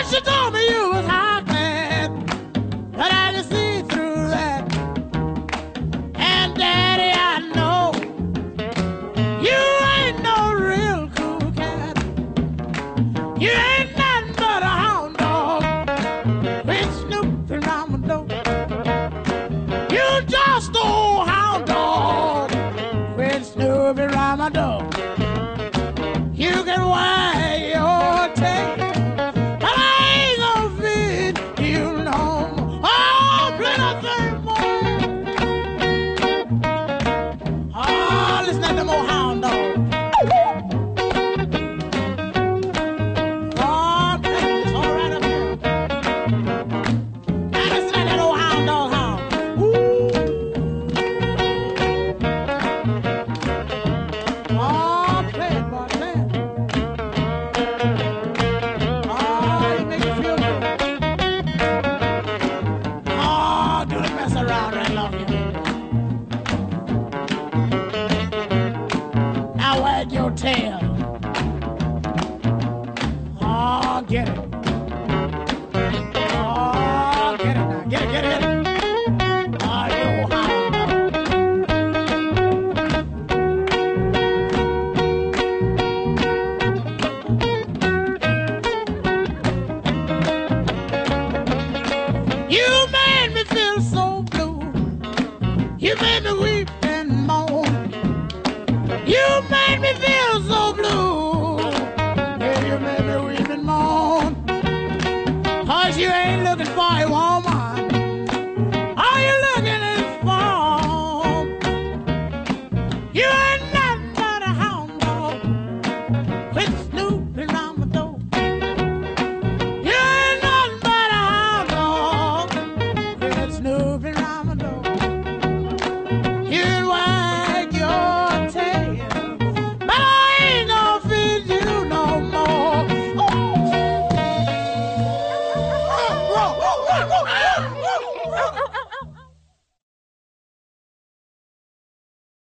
She told me you was high class, but I can see through that. And Daddy, I know you ain't no real cool cat. You ain't nothing but a hound dog with snooping around my door. You just old hound dog with snooping around my door. You can wag your tail, but I ain't gonna feed you no more. Oh, play that thing more. Oh, listen to them old hound dogs. Oh, play this all right up here. Now listen to that old hound dog hound. Ooh. Oh, play it, boy, play it. Oh, you make me feel good. Oh, do the mess around right long here. Now wag your tail. Oh, get it. Oh, get it now. Get it, get it. Oh, you old hound dog. You